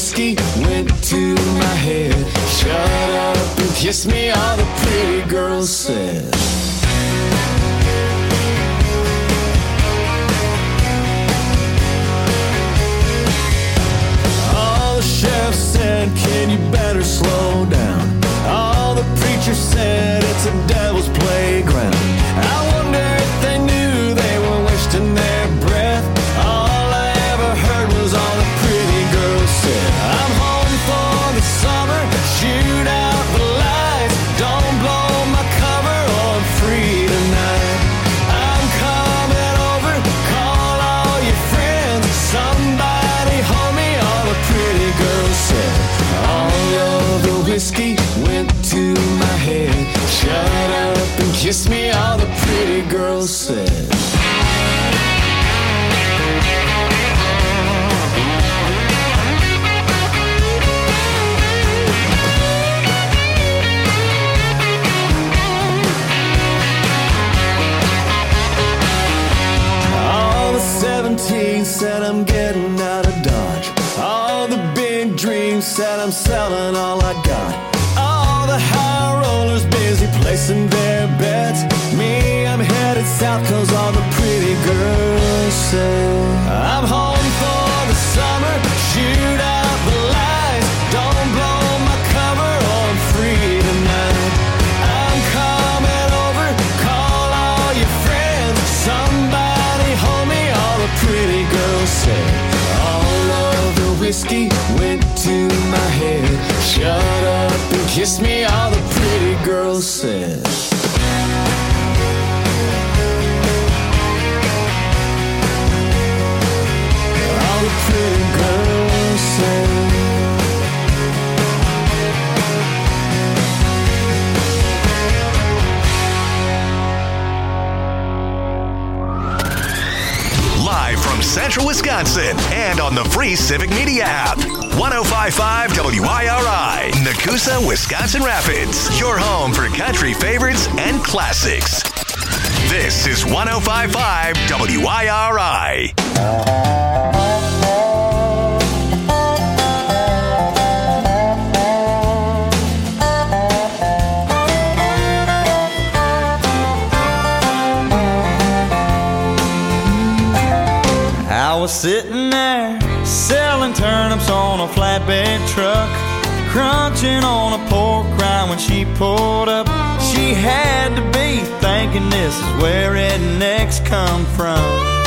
whiskey went to my head. Shut up and kiss me, all the pretty girls said. All the sheriff said, kid, you better slow down. All the preachers said, it's a devil's playground. I wonder if they knew they were wasting their breath. All I ever heard was all the pretty girls said. I'm home for the summer, shoot out the lights. Don't blow my cover, or I'm free tonight. I'm coming over, call all your friends. Somebody hold me, all the pretty girls said. All of the whiskey went to my head. Shut up and kiss me, all the pretty girls said. All the 17 said I'm getting out of Dodge. All the big dreams said I'm selling all I got. All the high rollers busy placing their bets. Me, I'm headed south cause all the pretty girls say. I'm home for the summer, shoot out the lights. Don't blow my cover, or I'm free tonight. I'm coming over, call all your friends. Somebody hold me, all the pretty girls say. All of the whiskey went to my head. Shut up and kiss me, all the pretty girls said. All the pretty girls said. Live from Central Wisconsin and on the free Civic Media app. 105.5 WIRI, Nakusa, Wisconsin Rapids. Your home for country favorites and classics. This is 105.5 WIRI. I was sitting there selling turnips on a flatbed truck, crunching on a pork rind when she pulled up. She had to be thinking this is where rednecks come from.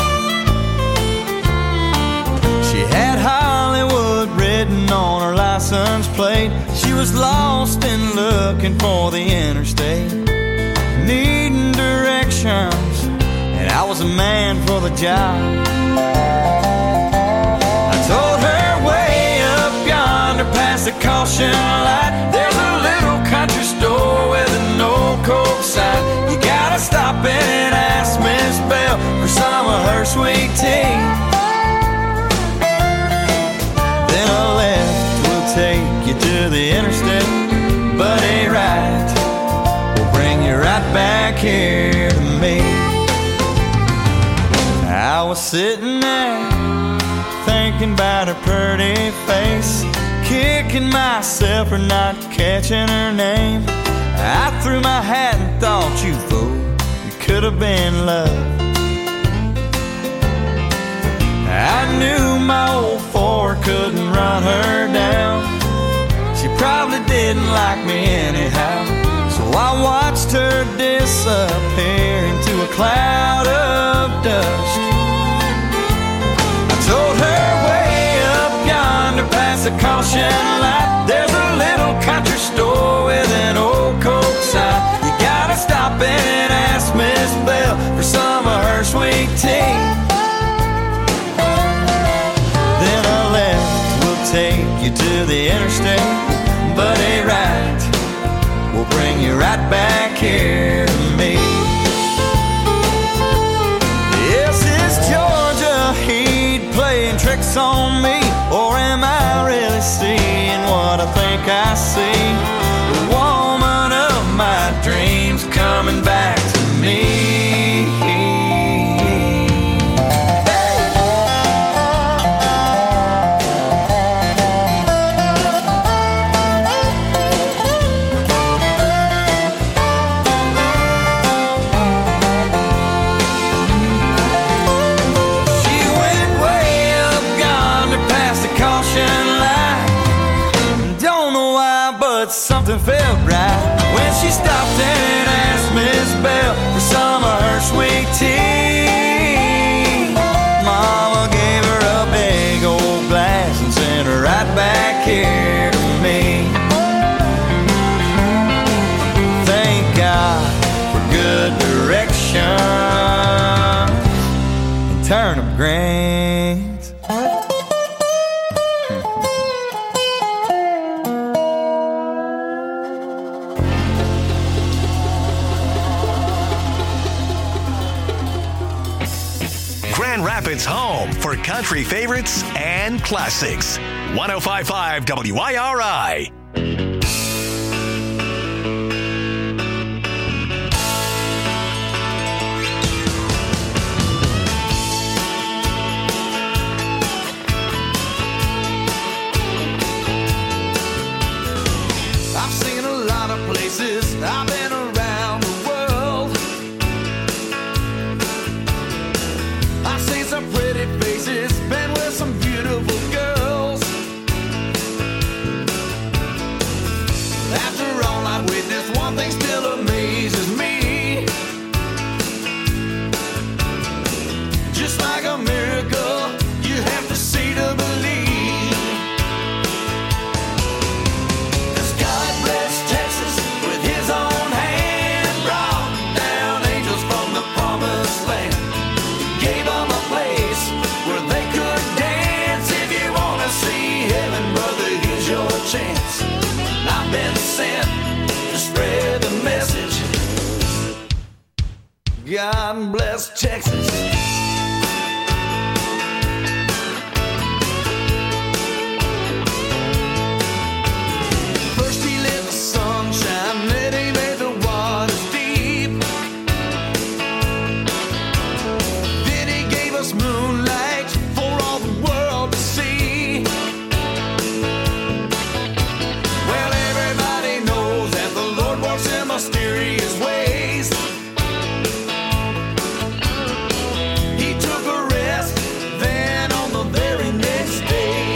She had Hollywood written on her license plate. She was lost and looking for the interstate, needing directions, and I was a man for the job. I told her way up yonder past the caution light, there's a little country store with an old Coke sign. You gotta stop in and ask Miss Bell for some of her sweet tea. Then a left will take you to the interstate, but a right will bring you right back here to me. I was sitting there thinking about her pretty face, kicking myself for not catching her name. I threw my hat and thought, you fool, you could have been love. I knew my old Ford couldn't run her down. She probably didn't like me anyhow, so I watched her disappear into a cloud of dust. I told her way up yonder past the caution light, there's a little country store with an old Coke sign. You gotta stop in and ask Miss Bell for some of her sweet tea. Then a left will take you to the interstate, but a right will bring you right back here to me. Yes, it's Georgia Heat playing tricks on me, or am I really seeing what I think but something felt right when she stopped and asked Miss Bell for some of her sweet tea. Mama gave her a big old glass and sent her right back here to me. Thank God for good direction and turnip greens. Grand Rapids' home for country favorites and classics. 105.5 WIRI. I've seen a lot of places, I've been around the world. I've seen some pretty faces, been with some beautiful girls. After all I've witnessed, one thing still amazes me. Just like a miracle, you have to see to believe. Chance. I've been sent to spread the message. God bless Texas. First he let the sun shine, then he made the waters deep. Then he gave us moonlight for all the world to see. Mysterious ways. He took a rest, then on the very next day.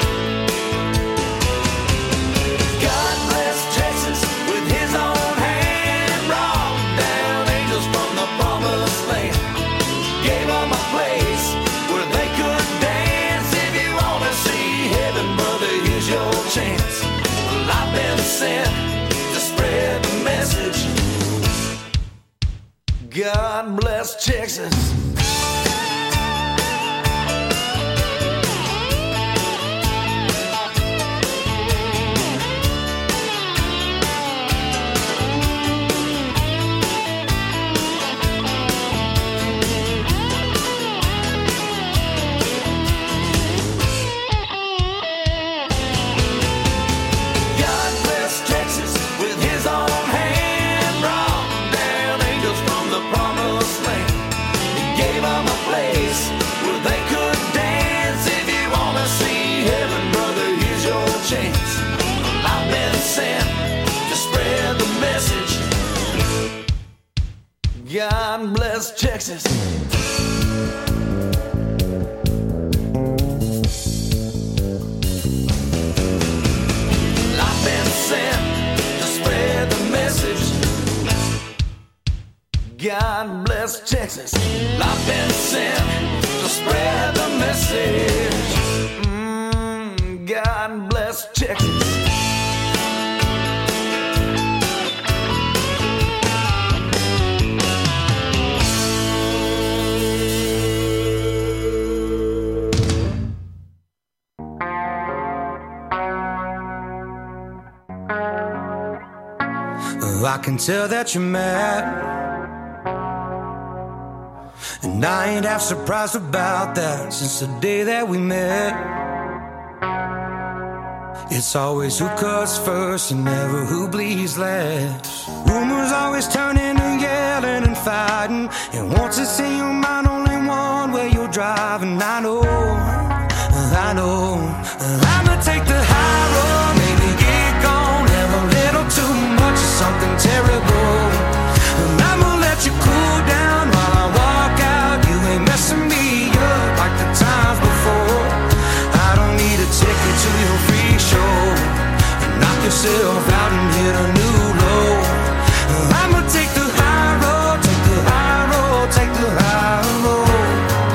God bless Texas with his own hand, brought down angels from the promised land. Gave them a place where they could dance. If you want to see heaven, brother, here's your chance. Well, I've been sent to spread the message. God bless Texas. God bless Texas. I've been sent to spread the message. God bless Texas. I've been sent to spread the message. God bless Texas. I can tell that you're mad, and I ain't half surprised about that. Since the day that we met, it's always who cuts first and never who bleeds last. Rumors always turn into yelling and fighting, and once it's in your mind, only one way you're driving. I know I'ma take the high road, maybe get gone, have a little too much of something terrible, and I'ma let you cool down while I walk out. You ain't messing me up like the times before. I don't need a ticket to your free show, and I can yourself out and hit a new low. I'ma take the high road, take the high road, take the high road.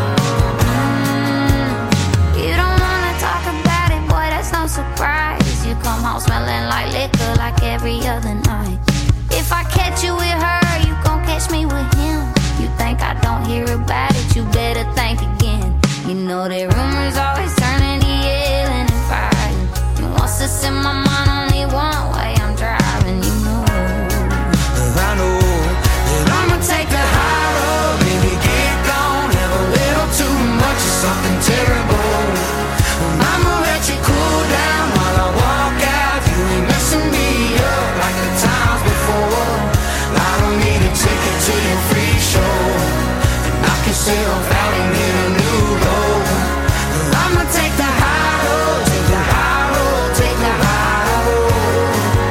You don't wanna talk about it, boy, that's no surprise. You come home smelling like liquor like every other night. If I catch you with her, you gon' catch me with him. You think I don't hear about it, you better think again. You know that rumors always turning to yelling and fighting. You want to send my mind only one way, I'm driving, you know. I know that I'ma take the high road, baby, get gone. Have a little too much of something terrible. I'ma let you cool down while I walk out. You ain't messing me up like the times before. I don't need a ticket to your free show. Knock yourself out and hit a new low. I'ma take the high road, take the high road, take the high road.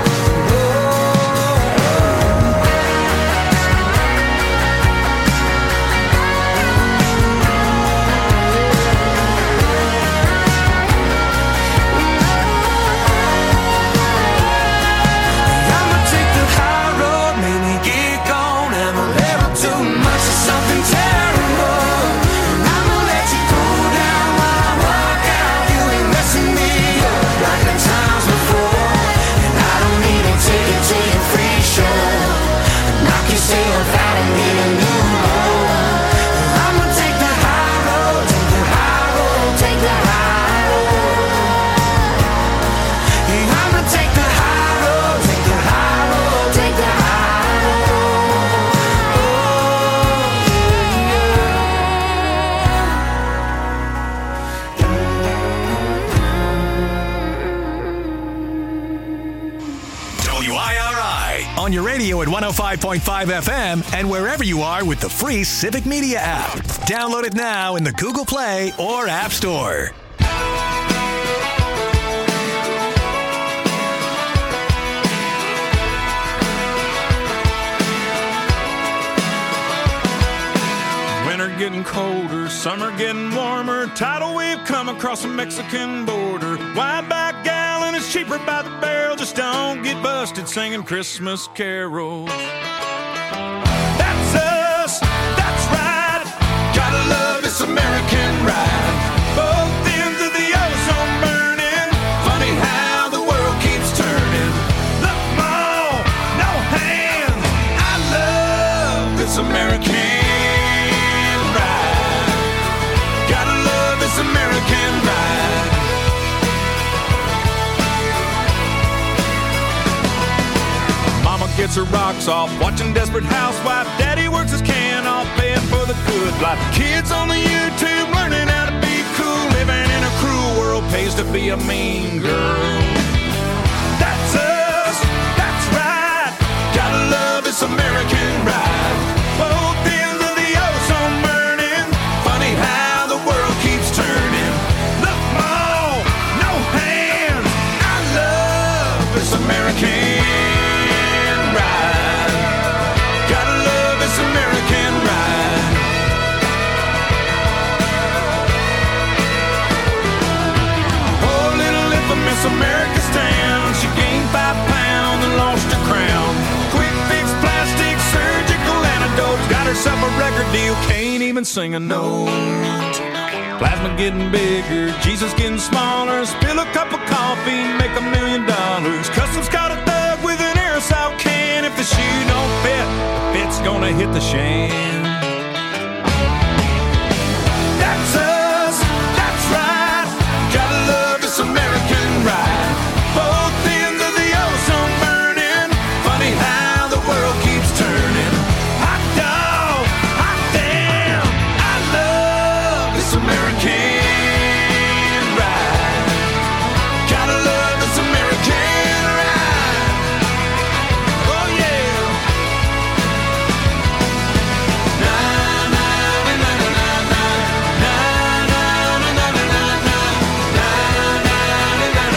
I'ma take the high road, make me get gone. Have a little too much of something terrible. I'ma let you cool down while I walk out. You ain't messing me up like the times before. And I don't need a ticket to your free show. Knock yourself out and hit a new low. I'ma take the high road, take the high road, take the high road. Yeah, I'ma take the high road, take the high road, take the high WIRI on your radio at 105.5 FM and wherever you are with the free Civic Media app. Download it now in the Google Play or App Store. Winter getting colder, summer getting warmer. Tidal wave come across the Mexican border. Wide back gallon is cheaper by the barrel. Just don't get busted singing Christmas carols. That's us, that's right. Gotta love this American ride. Both ends of the ozone burning. Funny how the world keeps turning. Look, Mom, no hands. I love this American ride. Gotta love this American ride. Mama gets her rocks off, watching Desperate Housewife. Daddy works his can off, paying for the good life. Kids on the YouTube learning how to be cool. Living in a cruel world pays to be a mean girl. That's us, that's right. Gotta love this American ride. Both ends of the ozone burning. Funny how the world keeps turning. Look, Mom, no hands. I love this American ride. Gotta love this American ride. Poor little infamous America's town. She gained 5 pounds and lost her crown. Quick fix, plastic, surgical antidotes. Got herself a record deal, can't even sing a note. Plasma getting bigger, Jesus getting smaller. Spill a cup of coffee, make $1 million. Customs caught a thug with an aerosol can. If the shoe don't fit, the fit's gonna hit the shan. That's us, that's right. Gotta love this American ride. Both ends of the ozone burning. Funny how the world keeps turning. Hot dog, hot damn. I love this American ride. Gotta love this American ride. Oh yeah. Na na na na na na na na na na na na na na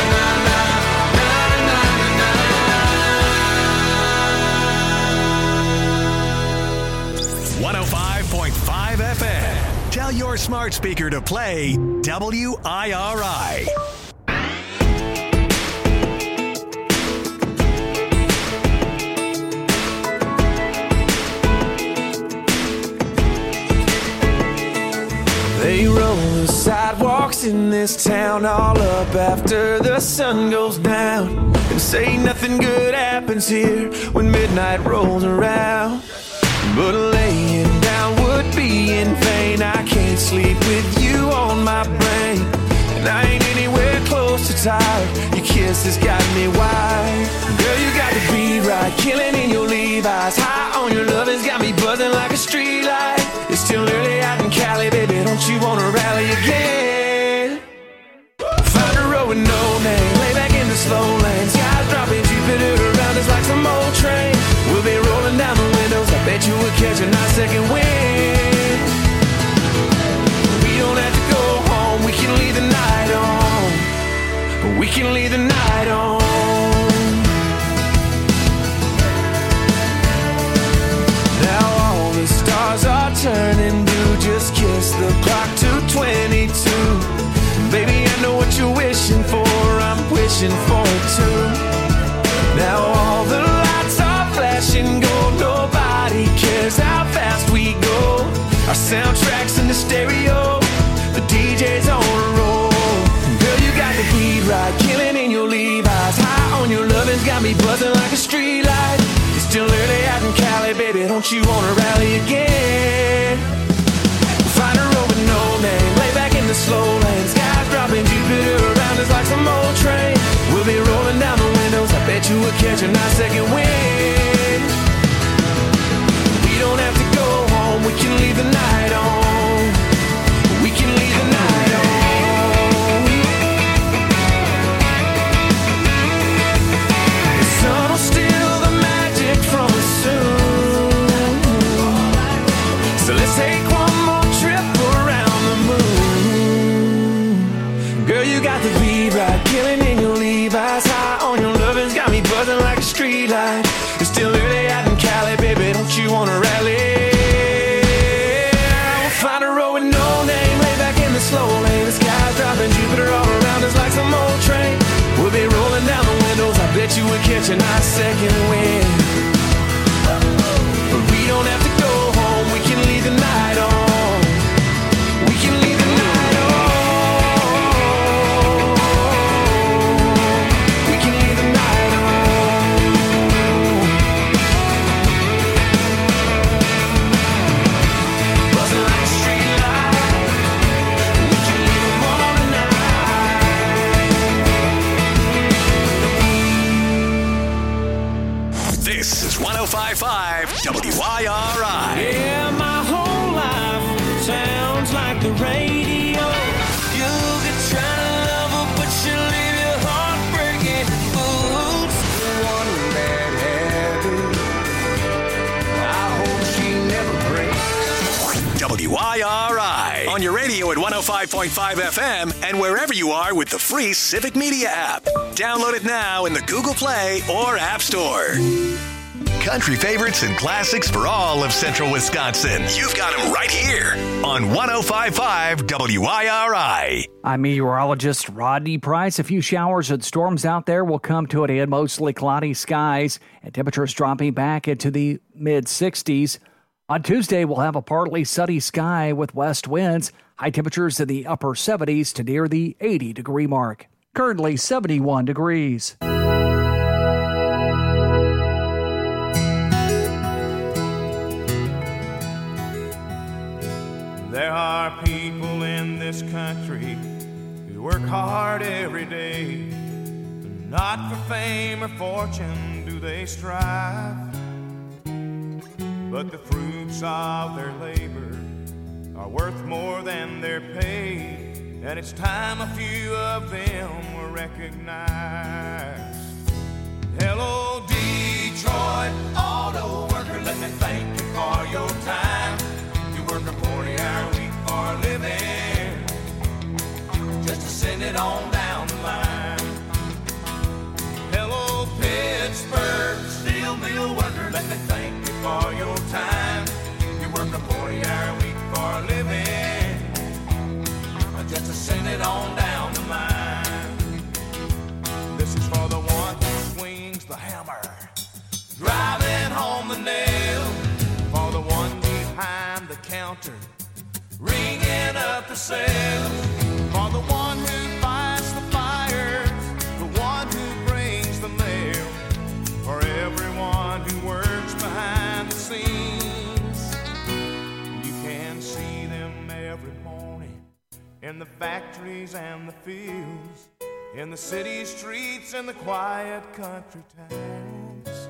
na na na na. 105.5 FM. Tell your smart speaker to play WIRI. sidewalks in this town all up after the sun goes down, and say nothing good happens here when midnight rolls around. But laying down would be in vain. I can't sleep with you on my brain, and I ain't anywhere close to tired. Your kiss has got me wired. Girl, you got to be right, killing in your Levi's. High on your love has got me buzzing like a street light. It's still early out in Cali, baby, don't you wanna rally again? Find a road with no name, lay back in the slow lane. Skies dropping, Jupiter around us like some old train. We'll be rolling down the windows, I bet you we'll catch a nice second wind. We don't have to go home, we can leave the night on. We can leave the night on. Now all the stars are turning blue. Just kiss the clock to 22. Baby, I know what you're wishing for, I'm wishing for it too. Now all the lights are flashing gold. Nobody cares how fast we go. Our soundtrack's in the stereo, the DJ's on a roll. Girl, you got the beat right, killing in your Levi's. High on your lovin's got me buzzing like a street light. It's still early out in Cali, baby, don't you wanna rally again? Find a road with no name, lay back in the slow lane. Skies dropping, Jupiter around us like some old train. We'll be rolling down the windows, I bet you we'll catch a nice second wind. We don't have to go home, we can leave the night on. We can leave the night on. The sun will steal the magic from us soon. So let's take one more trip around the moon. Girl, you got the beat right, killing in your Levi's. High on your lovin's got me buzzing like a street light. It's still early out in Cali, baby, don't you wanna rally? We'll find a road with no name, lay back in the slow lane. The sky's dropping, Jupiter all around us like some old train. We'll be rolling down the windows, I bet you we'll catch a nice second wind. But we don't have to go home, we can leave the night on. We can leave the night on. We can leave the night on. Buzzing like a street light. We can leave them all tonight. This is 105.5 WIRI. Yeah, my whole life sounds like the radio. You could try to love her, but she'll leave your heart breaking. Oops, one bad habit. I hope she never breaks. WIRI. On your radio at 105.5 FM and wherever you are with the free Civic Media app. Download it now in the Google Play or App Store. Country favorites and classics for all of central Wisconsin. You've got them right here on 105.5 WIRI. I'm meteorologist Rodney Price. A few showers and storms out there will come to an end. Mostly cloudy skies and temperatures dropping back into the mid-60s. On Tuesday, we'll have a partly sunny sky with west winds. High temperatures in the upper 70s to near the 80-degree mark. Currently 71 degrees. There are people in this country who work hard every day. Not for fame or fortune do they strive, but the fruits of their labor are worth more than their pay. And it's time a few of them were recognized. Hello, Detroit auto worker, let me thank you for your time. You work a 40-hour week for a living, just to send it on down the line. Hello, Pittsburgh steel mill worker, let me thank you for your time. You work a 40-hour week for a living, just to send it on down the line. This is for the one who swings the hammer, driving home the nail. the one behind the counter, ringing up the sales. in the factories and the fields, in the city streets and the quiet country towns.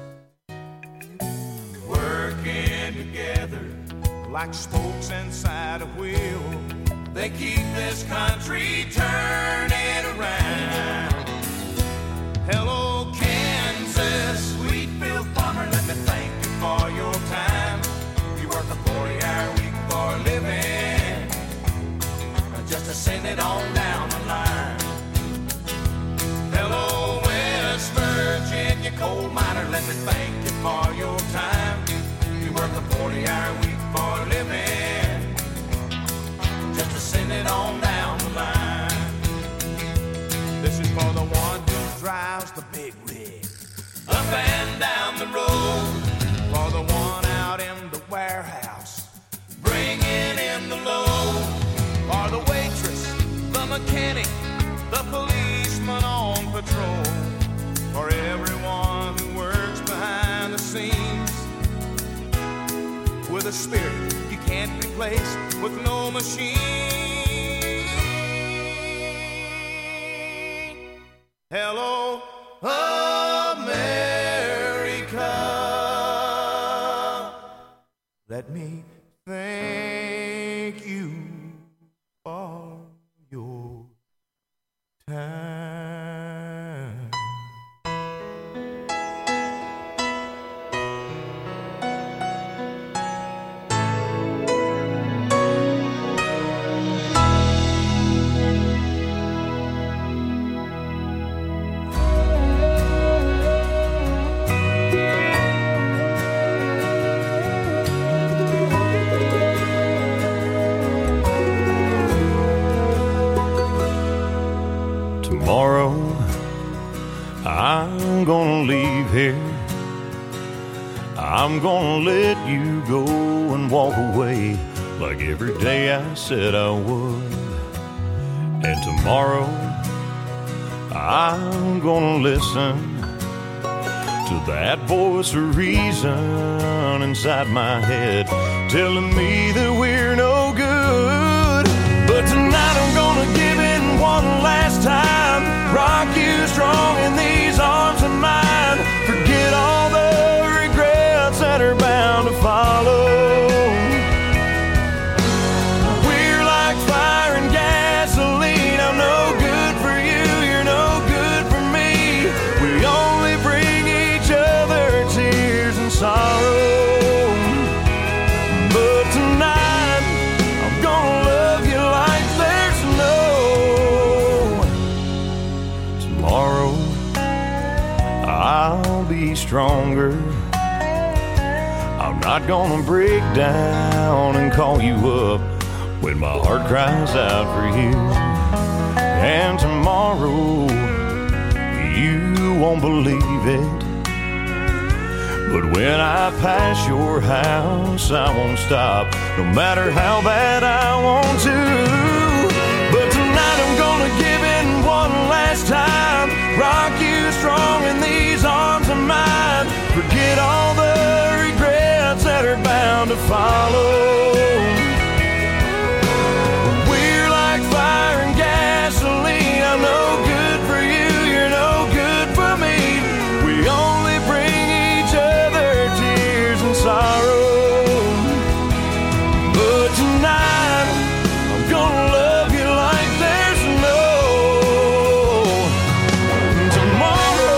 Working together like spokes inside a wheel, they keep this country turning around. Hello, Kansas, Wheatfield farmer, let me thank you for your time. You work a 40-hour week for a living, just to send it on down the line. Hello, West Virginia coal miner, let me thank you for your time. You work a 40-hour week for a living, just to send it on down the line. This is for the one who drives the big rig up and down the road, for the one out in the warehouse bringing in the load, for the waitress, the mechanic, the policeman on patrol, for everyone who works behind the scenes with a spirit you can't replace with no machine. Hello, America. Let me thank you for your time. Tomorrow, I'm gonna leave here. I'm gonna let you go and walk away like every day I said I would. And tomorrow, I'm gonna listen to that voice of reason inside my head telling me that we're no good. But tonight I'm gonna give in one last time, rock you strong in these arms of mine, forget all the regrets that are bound to follow. We're like fire and gasoline, I'm no good for you, you're no good for me. We only bring each other tears and sorrow. But tonight I'm gonna love you like there's no tomorrow. I'll be stronger. I'm not gonna break down and call you up when my heart cries out for you. And tomorrow, you won't believe it, but when I pass your house, I won't stop, no matter how bad I want to. But tonight I'm gonna give in one last time, rock you strong in these arms of mine, forget all the regrets that are bound to follow. We're like fire and gasoline, I'm no good for you, you're no good for me. We only bring each other tears and sorrow. But tonight I'm gonna love you like there's no tomorrow.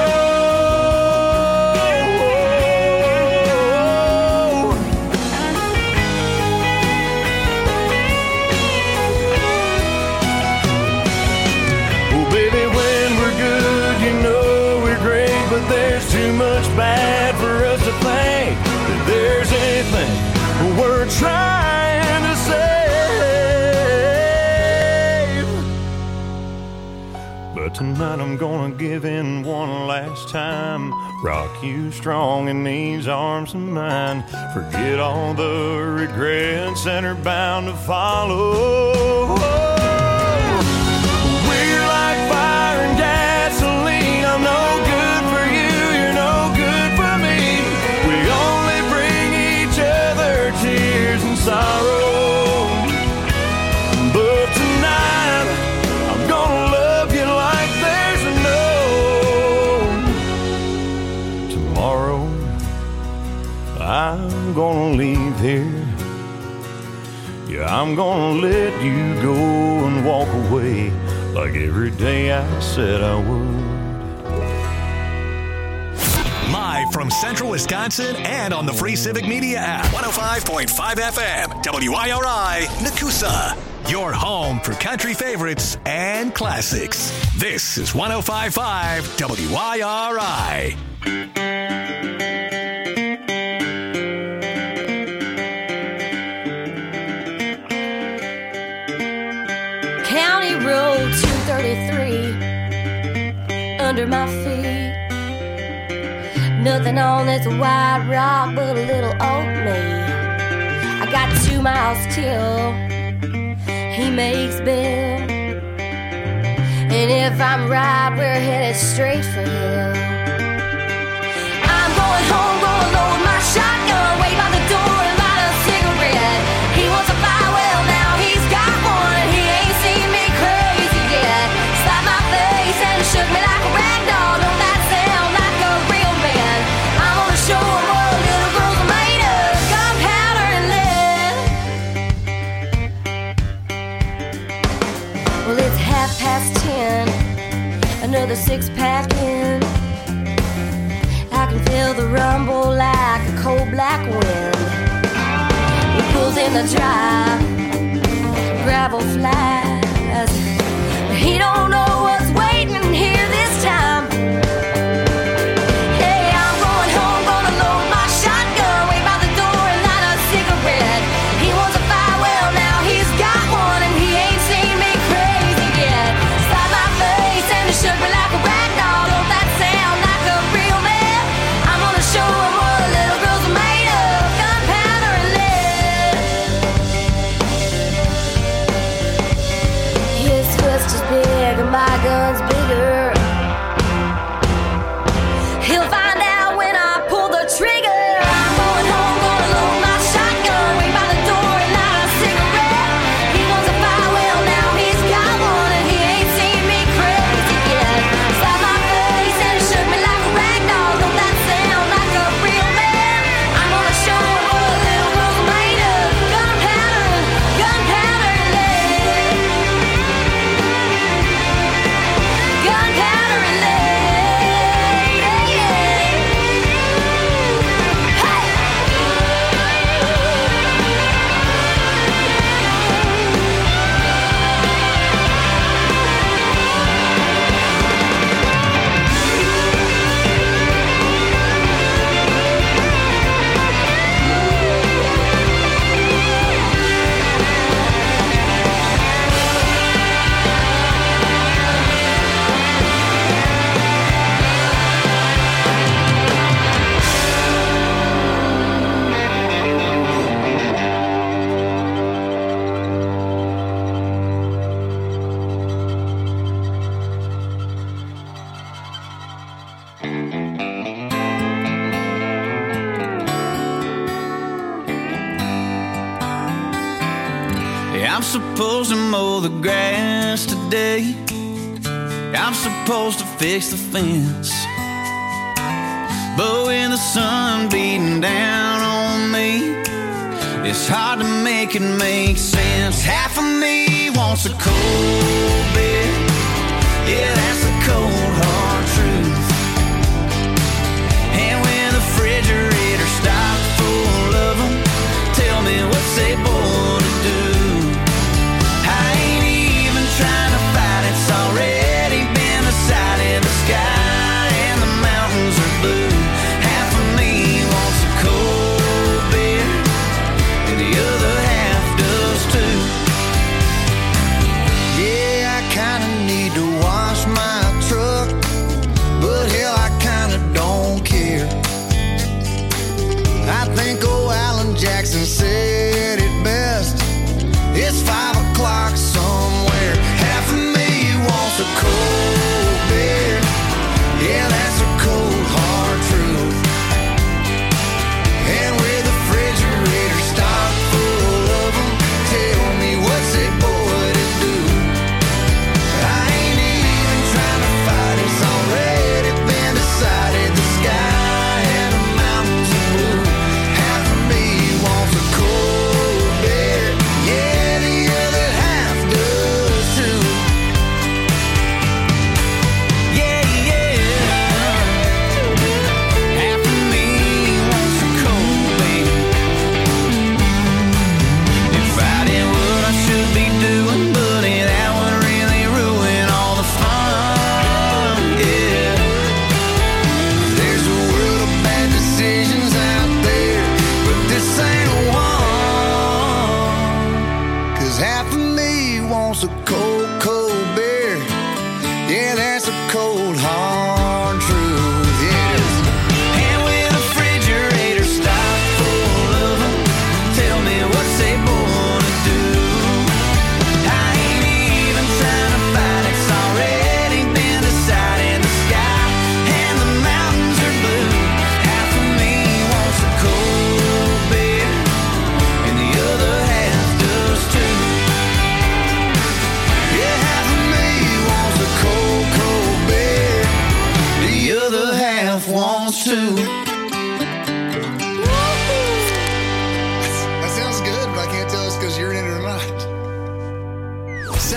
Oh baby, when we're good, you know we're great, but there's too much bad for us to think that there's anything we're trying to save. But tonight I'm gonna give in one last time, rock you strong in these arms of mine, forget all the regrets that are bound to follow. We're like fire and gasoline, I'm no good for you, you're no good for me. We only bring each other tears and sorrow. But tonight I'm gonna leave here. Yeah, I'm gonna let you go and walk away like every day I said I would. Live from Central Wisconsin and on the free Civic Media app. 105.5 FM, WIRI, Nakusa. Your home for country favorites and classics. This is 105.5 WIRI. County Road 233 under my feet. Nothing on this white rock but a little old me. I got 2 miles till he makes bail. And if I'm right, we're headed straight for hell. I'm going home, gonna load my shotgun, wait by the door and light a cigarette. He wants a fire, well now he's got one, and he ain't seen me crazy yet. Slapped my face and shook me like a rag doll. Don't that sound like a real man? I'm gonna show him what little girls are made of, gunpowder and lead. Well, it's 10:30, another 6-pack in. I can feel the rumble like a cold black wind. He pulls in the drive, gravel flies. He don't know what's waiting here this time. Hey, I'm going home, gonna load my shotgun, wait by the door and light a cigarette. He wants a fire, well now he's got one, and he ain't seen me crazy yet. Slapped my face and it shook me like a rag doll. Don't that sound like a real man? I'm gonna show him what little girls are made of, gunpowder and lead. His fist is big and my gun's bigger. He'll find out when I pull the trigger. I'm going home, gonna load my shotgun, wait by the door and light a cigarette. He wants a fire, well now he's got one, and he ain't seen me crazy yet. Slapped my face and it shook me like a rag doll. Don't that sound like a real man? I'm gonna show him what little girls are made of, gunpowder and lead. Gunpowder and lead, yeah, yeah. Hey! I'm supposed to mow the grass today. I'm supposed to fix the fence. But with the sun beating down on me, it's hard to make it make sense. Half of me wants a cold beer. Yeah, that's the cold hard truth. And when the refrigerator stocked full of them, tell me what's they born to do. I ain't even trying to fight, it's already been decided. The sky and the mountains are blue. Half of me wants a cold beer, and the other half does too. Yeah, I kinda need to wash my truck, but hell, I kinda don't care. I think old Alan Jackson said it best. It's 5 o'clock somewhere. Half of me wants a cold beer. Yeah, that's a cold hard truth. And with the refrigerator stocked full of them, tell me what's it boy to do. I ain't even trying to fight, it's already been decided. The sky and the mountains are blue.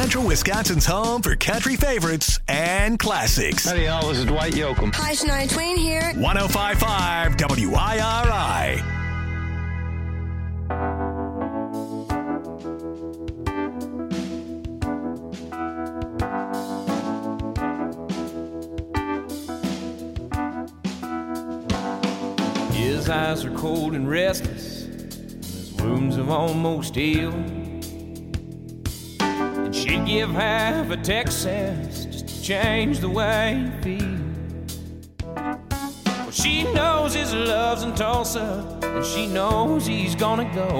Central Wisconsin's home for country favorites and classics. Howdy, y'all. This is Dwight Yoakam. Hi, Shania Twain here. 105.5 WIRI. His eyes are cold and restless, his wounds have almost healed. And she'd give half a Texas just to change the way you feel. Well, she knows his love's in Tulsa, and she knows he's gonna go.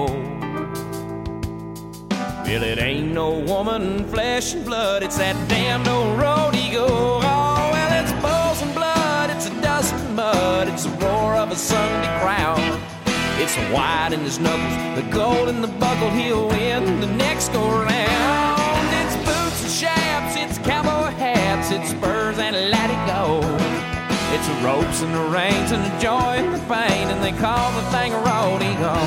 Well, it ain't no woman, flesh and blood, it's that damned old road he go. Oh, well, it's bulls and blood, it's a dust and mud, it's the roar of a Sunday crowd. It's the white in his knuckles, the gold in the buckle, he'll win the next go round. It's boots and chaps, it's cowboy hats, it's spurs and let it go. It's the ropes and the reins and the joy and the pain, and they call the thing a rodeo.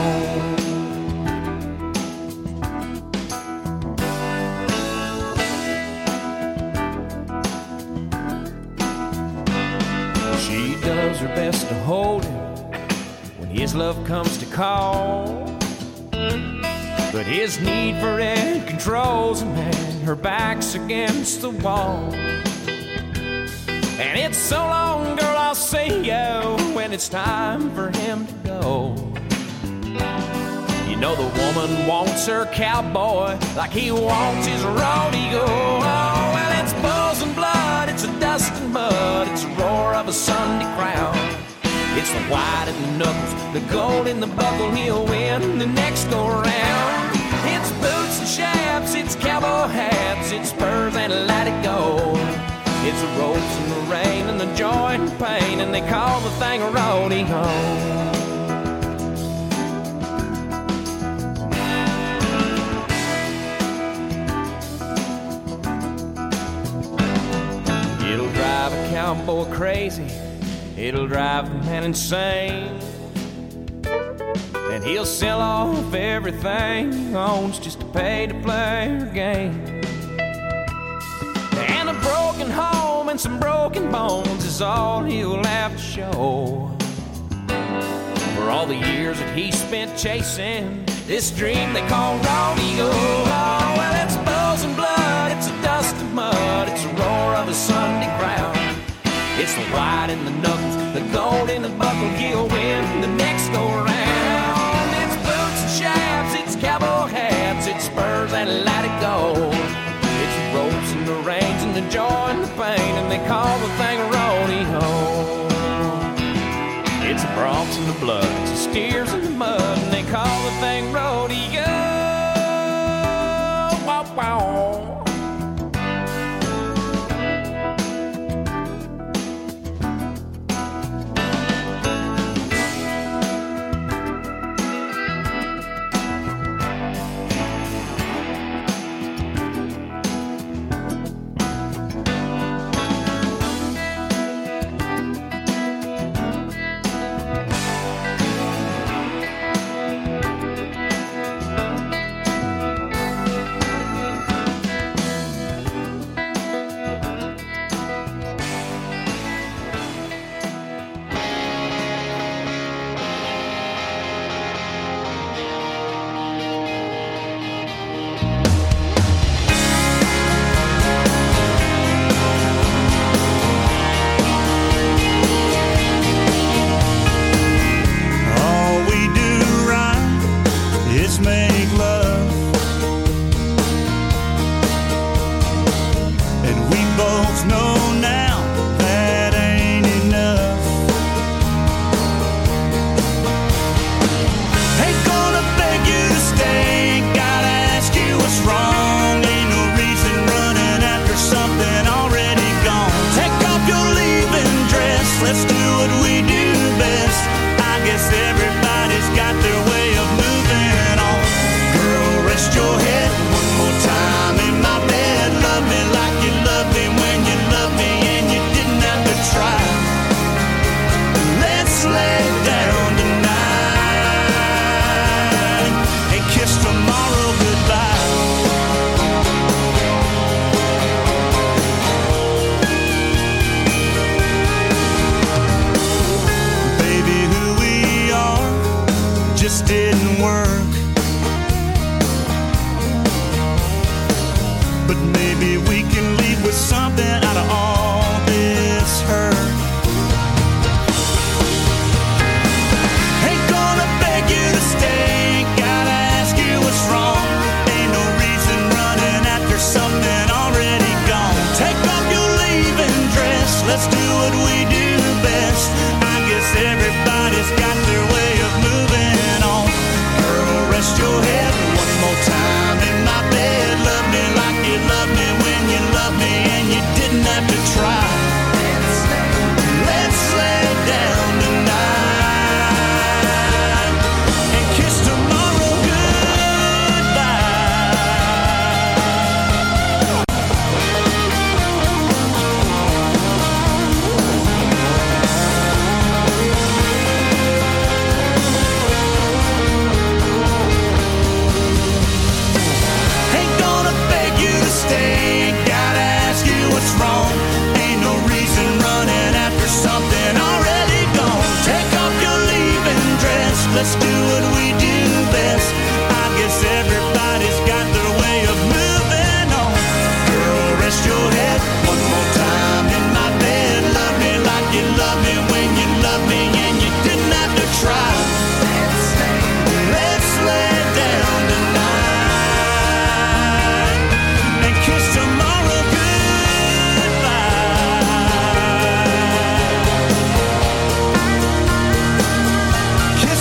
She does her best to hold him when his love comes to call. But his need for it controls him, and her back's against the wall. And it's so long, girl, I'll see you when it's time for him to go. You know the woman wants her cowboy like he wants his rodeo. Oh, well, it's bulls and blood, it's a dust and mud, it's a roar of a Sunday crowd. It's the white in the knuckles, the gold in the buckle, he'll win the next go round. It's boots and chaps, it's cowboy hats, it's spurs and let it go. It's the ropes and the rain and the joy and the pain, and they call the thing a rodeo. It'll drive a cowboy crazy, it'll drive the man insane, and he'll sell off everything he owns just to pay to play her game. And a broken home and some broken bones is all he'll have to show for all the years that he spent chasing this dream they call rodeo. Oh, well, it's bulls and blood, it's a dust and mud, it's a roar of a Sunday crowd. It's the white in the knuckles, the gold in the buckle, he'll win the next go round. It's boots and chaps, it's cowboy hats, it's spurs and let it go. It's the ropes and the reins and the joy and the pain, and they call the thing a rodeo. It's the broncs and the blood, it's the steers in the mud, and they call the thing rodeo. Wow, wow.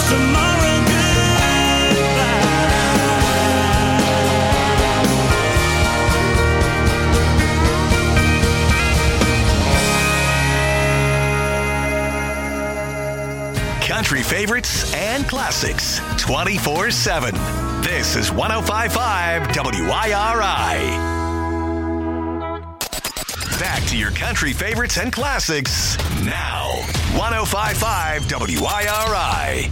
tomorrow goodbye. Country favorites and classics 24/7. This is 105.5 WIRI. Back to your country favorites and classics now. 105.5 WIRI.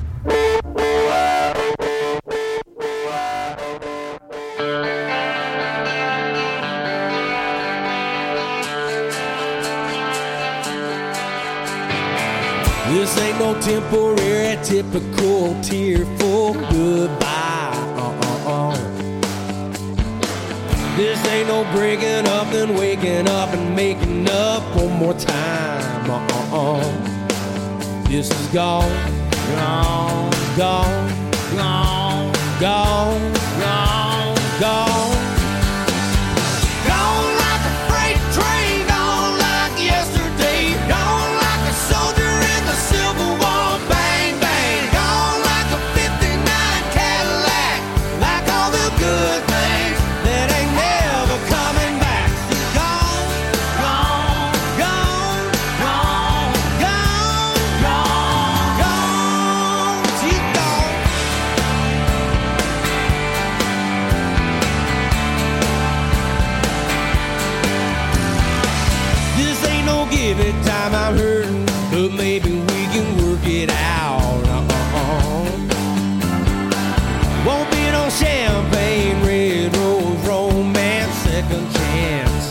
This ain't no temporary, typical, tearful goodbye. This ain't no breaking up, then waking up and making up one more time. This is gone, gone, gone, gone, gone, gone, gone. Gone like a freight train, gone like yesterday, gone like a soldier in the Civil War, bang, bang. Gone like a 59 Cadillac, like all the good things that ain't never coming back. Gone, gone, gone, gone, gone, gone, gone. She's gone. This ain't no give it time, I'm hurting, but maybe we can work it out. Won't be no champagne, red rose, romance, second chance.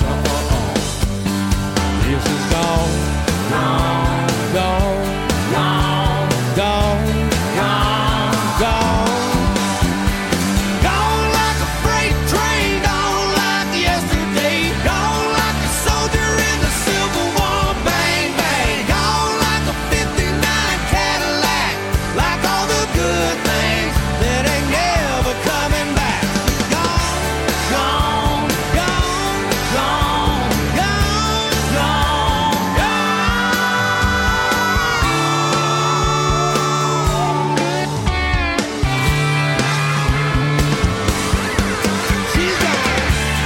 This is gone, gone, gone, gone, gone, gone, gone. Gone like a freight train, gone like yesterday, gone like a soldier in the Civil War, bang, bang. Gone like a 59 Cadillac, like all the good things that ain't never coming back. Gone, gone, gone, gone, gone, gone, gone. She's gone.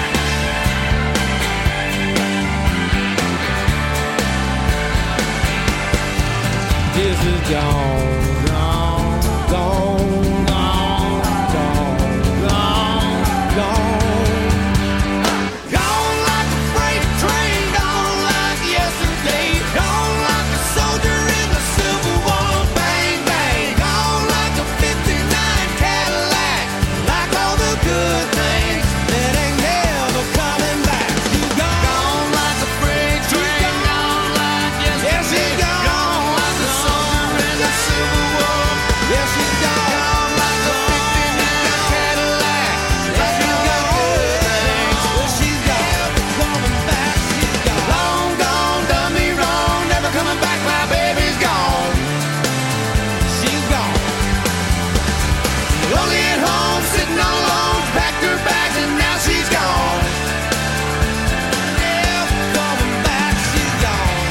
This is gone, gone, gone, gone, gone, gone, gone. Gone like a freight train, gone like yesterday, gone like a soldier in the Civil War, bang, bang. Gone like a 59 Cadillac, like all the good things that ain't never coming back. Gone like a freight train, gone like yesterday, gone like a soldier in the Civil War. Yes, she's gone like a 59 Cadillac, like all the good things. Well, she's gone, coming back, she's gone. Long gone, done me wrong, never coming back, my baby's gone. She's gone. Lonely at home, sitting all alone, packed her bags and now she's gone. Never coming back, she's gone.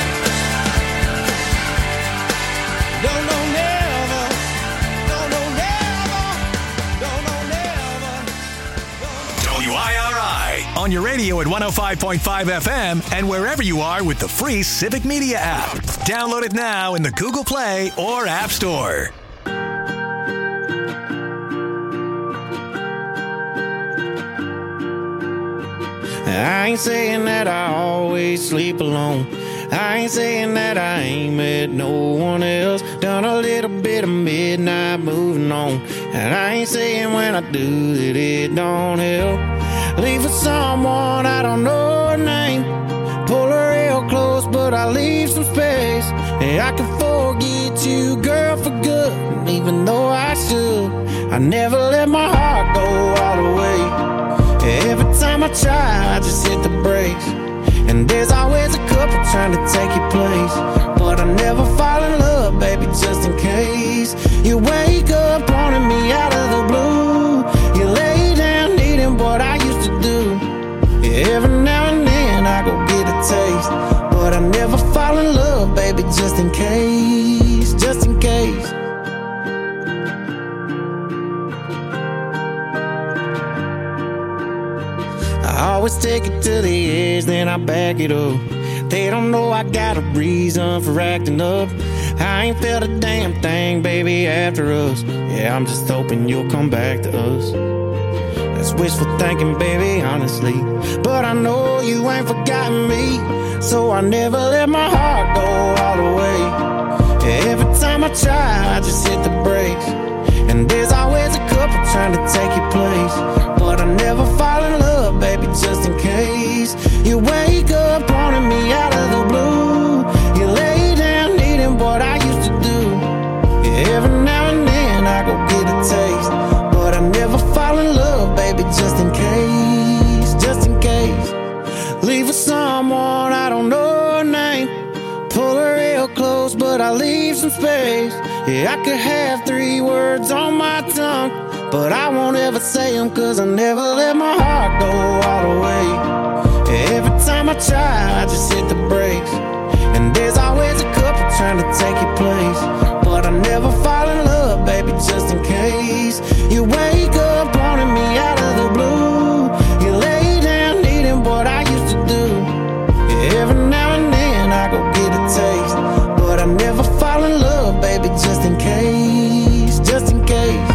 No, no, never. No, no, never. No, no, never. WIRI on your radio at 105.5 FM and wherever you are with the free Civic Media app. Download it now in the Google Play or App Store. I ain't saying that I always sleep alone. I ain't saying that I ain't met no one else. Done a little bit of midnight moving on. And I ain't saying when I do that it don't help. Leave for someone I don't know her name. Pull her real close, but I leave some space. And I can forget you, girl, for good. And even though I should, I never let my heart go all the way. Every time I try, I just hit the brakes. And there's always a couple trying to take your place. But I never fall in love, baby, just in case. You wake up wanting me out of the blue. You lay down needing what I used to do. Every now and then I go get a taste. But I never fall in love, baby, just in case. Just in case. always take it to the edge, then I back it up. They don't know I got a reason for acting up. I ain't felt a damn thing, baby, after us. Yeah, I'm just hoping you'll come back to us. That's wishful thinking, baby, honestly. But I know you ain't forgotten me, so I never let my heart go all the way. Every time I try, I just hit the brakes. And there's always a couple trying to take your place. But I never fall in love, baby, just in case. You wake up wanting me out of the blue. You lay down needing what I used to do. Every now and then I go get a taste. But I never fall in love, baby, just in case. Just in case. Leave with someone I don't know her name. Pull her real close, but I leave some space. Yeah, I could have 3 words on my tongue, but I won't ever say them, cause I never let my heart go all the way. Every time I try, I just hit the brakes. And there's always a couple trying to take your place. But I never fall in love, baby, just in case. You wake up wanting me out of the blue. You lay down needing what I used to do. Every now and then I go get a taste. But I never fall in love, baby, just in case. Just in case.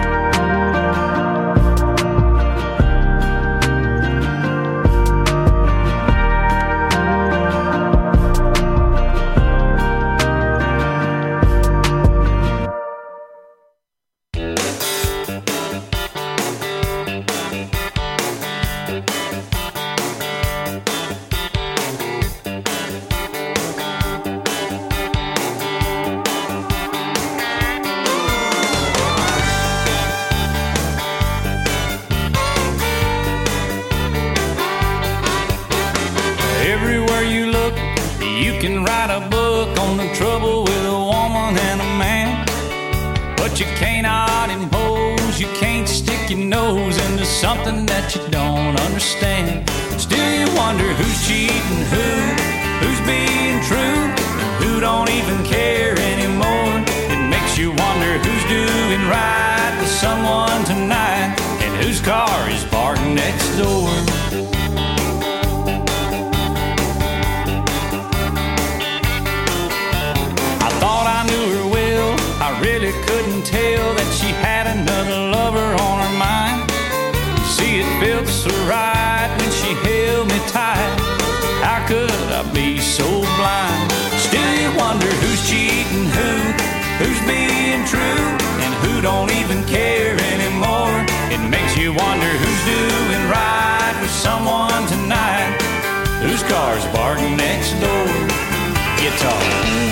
Everywhere you look, you can write a book on the trouble with a woman and a man. But you cannot impose, you can't stick your nose into something that you don't understand. Still you wonder who's cheating who's being true, and who don't even care anymore. It makes you wonder who's doing right with someone tonight, and whose car is parked next door. Really couldn't tell that she had another lover on her mind. You see, it felt so right when she held me tight. How could I be so blind? Still you wonder who's cheating who's being true, and who don't even care anymore. It makes you wonder who's doing right with someone tonight, whose car's parked next door. Guitar.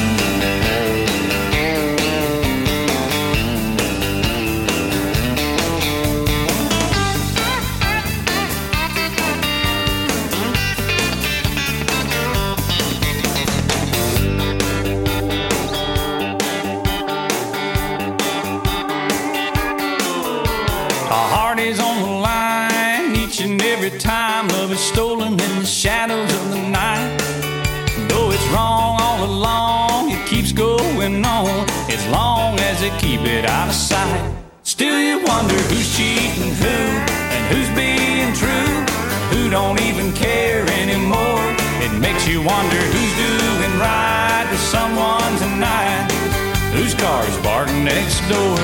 Time love is stolen in the shadows of the night. Though it's wrong all along, it keeps going on as long as they keep it out of sight. Still you wonder who's cheating and who's being true, who don't even care anymore. It makes you wonder who's doing right with someone tonight, whose car's parked next door.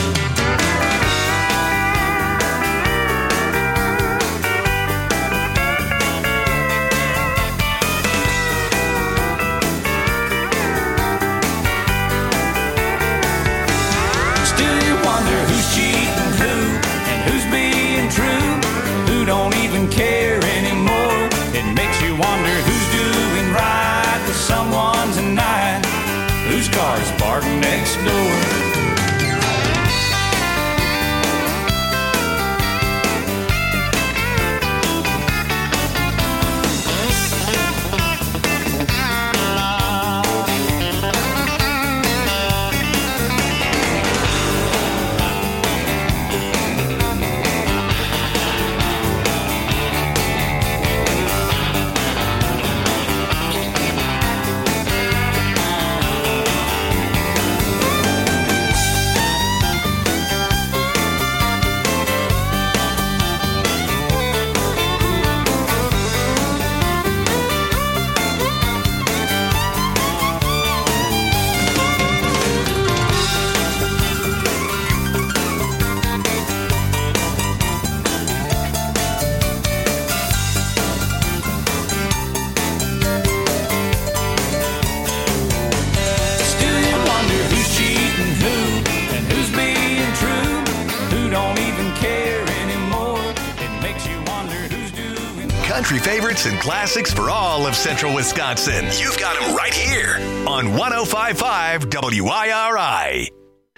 Don't even care anymore. It makes you wonder who's doing right with someone tonight, whose car's parked next door. Country favorites and classics for all of central Wisconsin. You've got them right here on 105.5 WIRI.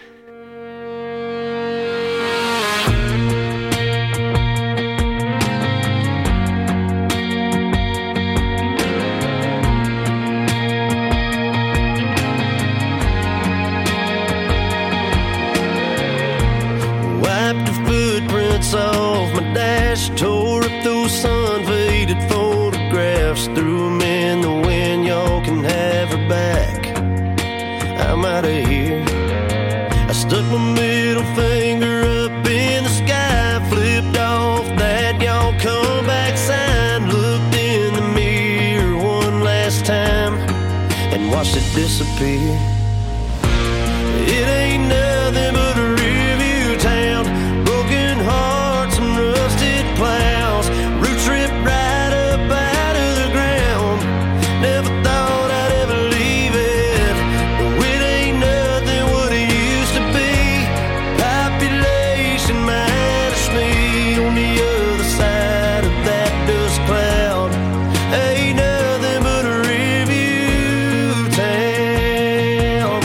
Wiped the footprints off my dash, tore up those sun-faded photographs, threw them in the wind. Y'all can have her back. I'm out of here. I stuck my middle finger up in the sky, flipped off that y'all come back sign, looked in the mirror one last time and watched it disappear. It ain't nothing but a review town, broken hearts and rusted plows, roots ripped right up out of the ground. Never thought I'd ever leave it. No, it ain't nothing what it used to be. Population minus me on the other side of that dust cloud. Ain't nothing but a review town.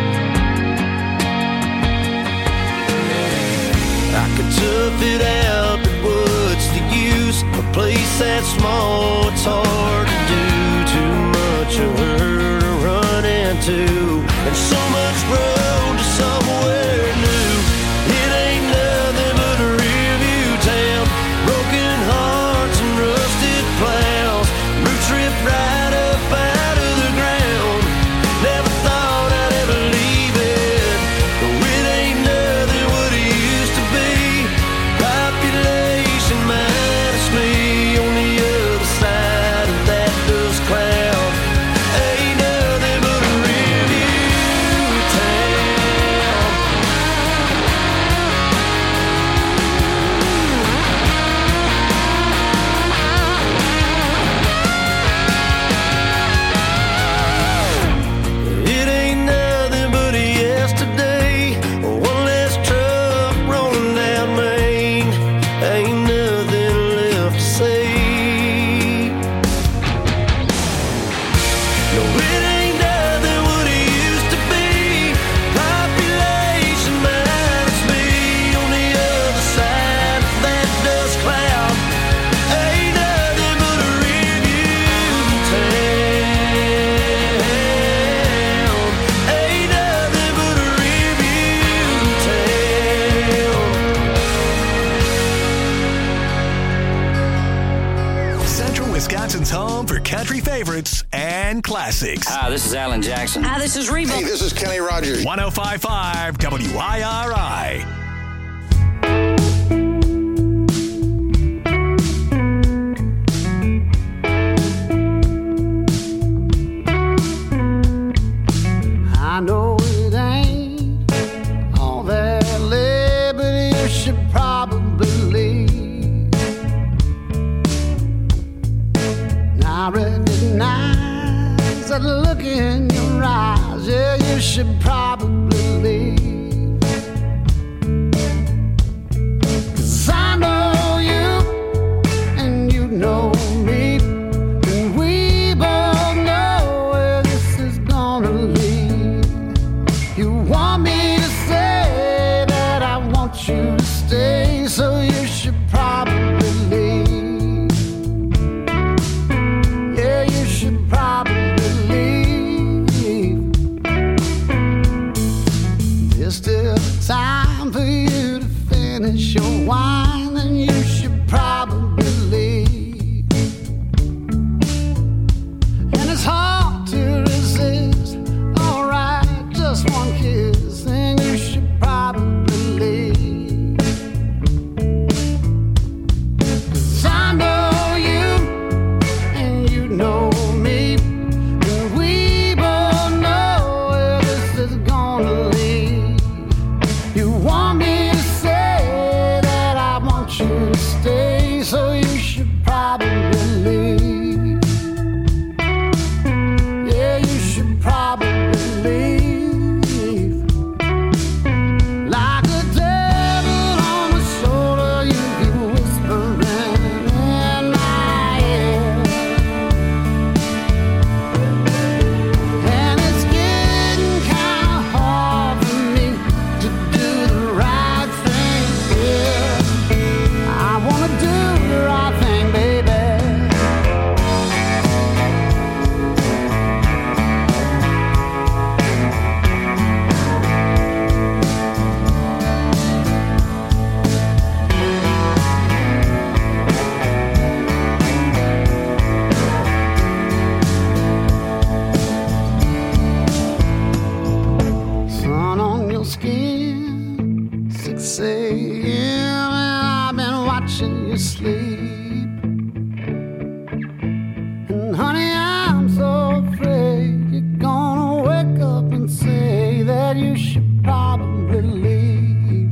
I could tough it out, but what's the use? A place that small, it's hard to do. Too much of her to run into, and so much road to somewhere new. It ain't nothing but a review town, broken hearts and rusted plows, roots ripped right up out of the ground. Never thought I'd ever leave it. No, it ain't nothing what it used to be. Population minus me on the other side of that dust cloud. Ain't nothing but a review town. It ain't nothing but a yesterday. One less truck rolling down Main. Ain't nothing left to say. No, it ain't nothing what it used to be. Population minus me on the other side of that dust cloud. Ain't nothing but a review town. Ain't nothing but a review town. Central Wisconsin's home for country favorites and classics. Hi, this is Alan Jackson. Hi, this is Reba. Hey, this is Kenny Rogers. 105.5 WIRI. I know it ain't all that late, but you should probably leave. I recognize that look in your eyes. Yeah, you should probably leave. 'Cause I know you and you know me, and we both know where this is gonna lead. You want me to say that I want you to stay, so you should probably leave. Yeah, you should probably leave. There's still time for you to finish your wine, and you should probably leave. And it's hard to resist. Alright, just one kiss, and you should probably leave. 'Cause I know you and you know me, and we both know where this is gonna lead. You want me to say that I want you to stay, so skin. 6 a.m. and I've been watching you sleep. And honey, I'm so afraid you're gonna wake up and say that you should probably leave.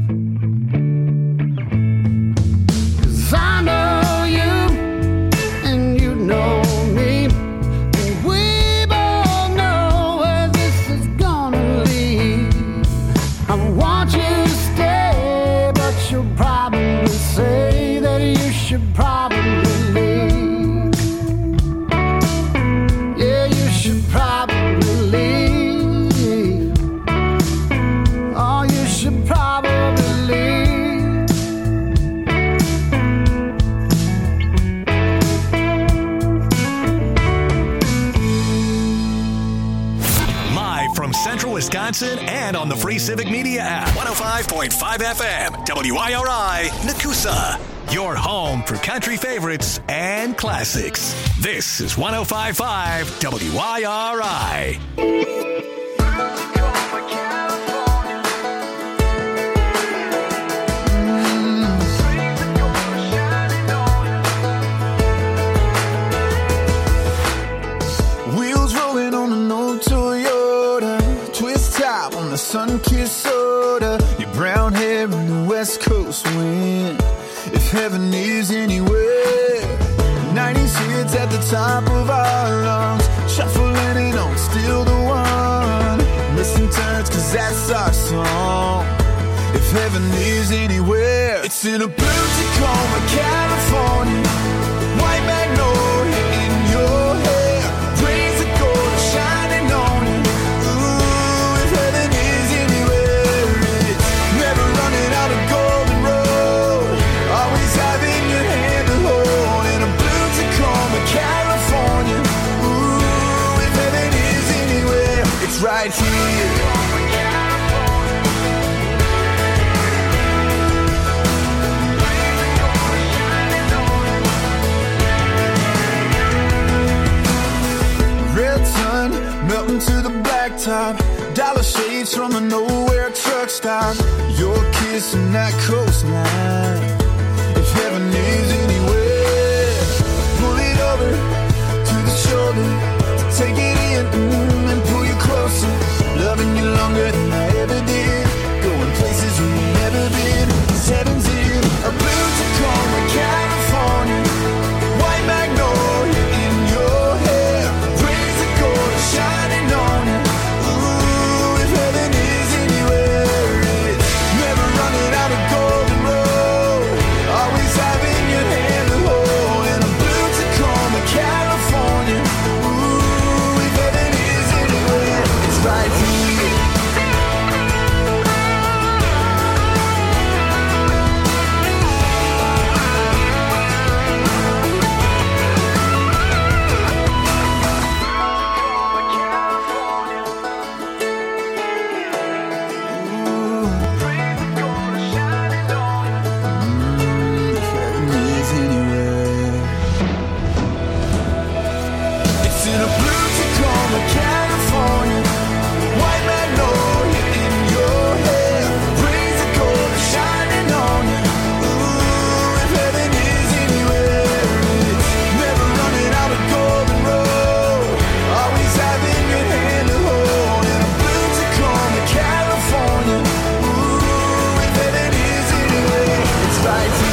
'Cause I know you and you know me, and we both know where this is gonna lead. I want you to stay, but you'll probably say that you should probably leave. Yeah, you should probably leave. Oh, you should probably leave. Live from Central Wisconsin and on the free Civic Media app. 105.5 FM, WIRI, Nakusa. Your home for country favorites and classics. This is 105.5 WIRI. Wheels rolling on an old Toyota, twist top on the sun-kissed soda, your brown hair in the West Coast wind. If heaven is anywhere, 90s hits at the top of our lungs, shuffling it on, still the one. Missing turns, 'cause that's our song. If heaven is anywhere, it's in a blue Tacoma, California, white magnolia in your hair, rays of gold are shining on you. Ooh, if heaven is anywhere, it's never running out of golden road, always having your hand to hold in a blue Tacoma, California. Ooh, if heaven is anywhere, it's right here. Red sun melting to the blacktop, dollar shades from a nowhere truck stop, your kiss and that coastline. If heaven is anywhere, pull it over to the shoulder, take it in and pull you closer, loving you longer than I ever did, going places we've never been. 'Cause heaven's in a blue Tacoma, California, white magnolia in your hair, rays of gold are shining on you. Ooh, if heaven is anywhere, it's never running out of golden road, always having your hand to hold in a blue Tacoma, California. Ooh, if heaven is anywhere, it's right here. It's in a blue Tacoma, California, white magnolia in your hair, rays of gold are shining on you. Ooh, if heaven is anywhere, it's never running out of golden road, always having your hand to hold in a blue Tacoma, California. Ooh, if heaven is anywhere, it's right here.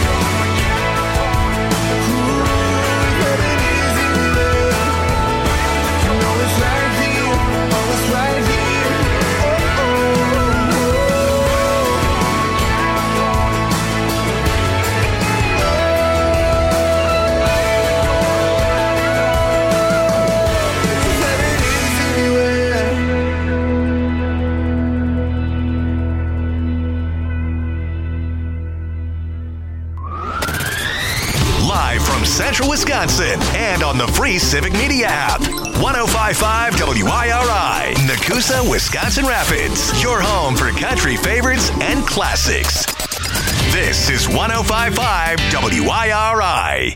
Live from Central Wisconsin and on the free Civic Media app. 105.5 WIRI, Nakusa, Wisconsin Rapids. Your home for country favorites and classics. This is 105.5 WIRI.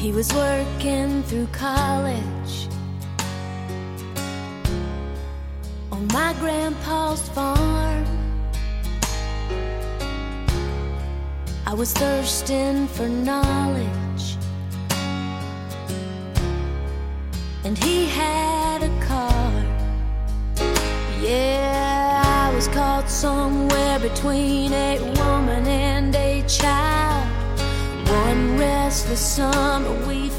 He was working through college on my grandpa's farm. I was thirsting for knowledge, and he had a car. Yeah, I was caught somewhere between a woman and a child. One restless summer we